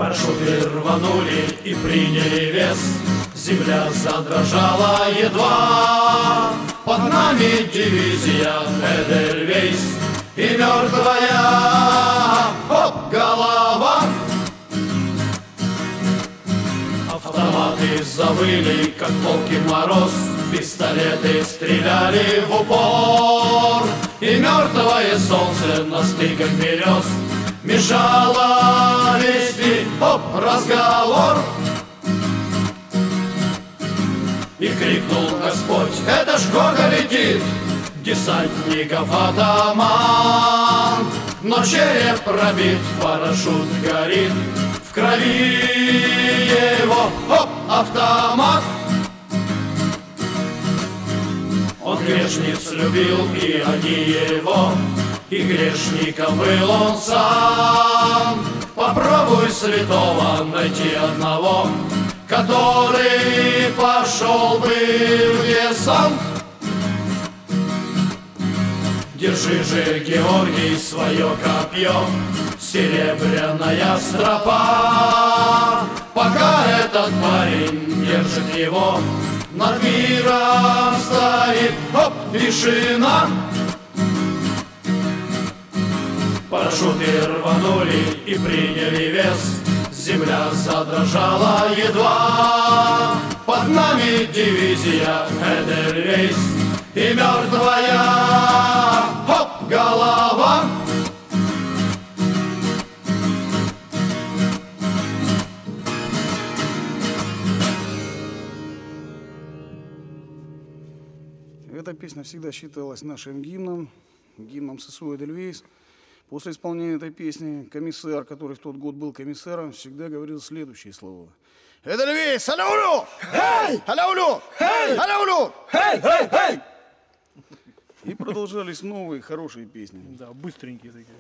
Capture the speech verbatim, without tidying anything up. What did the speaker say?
Парашюты рванули и приняли вес. Земля задрожала едва. Под нами дивизия Эдельвейс и мертвая хоп, голова. Автоматы завыли, как волки мороз. Пистолеты стреляли в упор. И мертвое солнце на стыках берез мешало вести хоп, разговор. И крикнул Господь: это ж Гога летит, десантников атаман. Но череп пробит, парашют горит, в крови его хоп, автомат. Он грешниц любил, и они его, и грешником был он сам. Попробуй святого найти одного, который пошел бы в десант. Держи же, Георгий, свое копье, серебряная стропа. Пока этот парень держит его, над миром стоит хоп, тишина. Парашюты рванули и приняли вес. Земля задрожала едва. Под нами дивизия Эдельвейс и мертвая хоп, голова. Эта песня всегда считалась нашим гимном, гимном ССУ «Эдельвейс». После исполнения этой песни комиссар, который в тот год был комиссаром, всегда говорил следующие слова. «Эдельвейс, аляулю! Хей! Аляулю! Хей! Аляулю! Хей! Хей! Хей!» И продолжались новые хорошие песни. Да, быстренькие такие.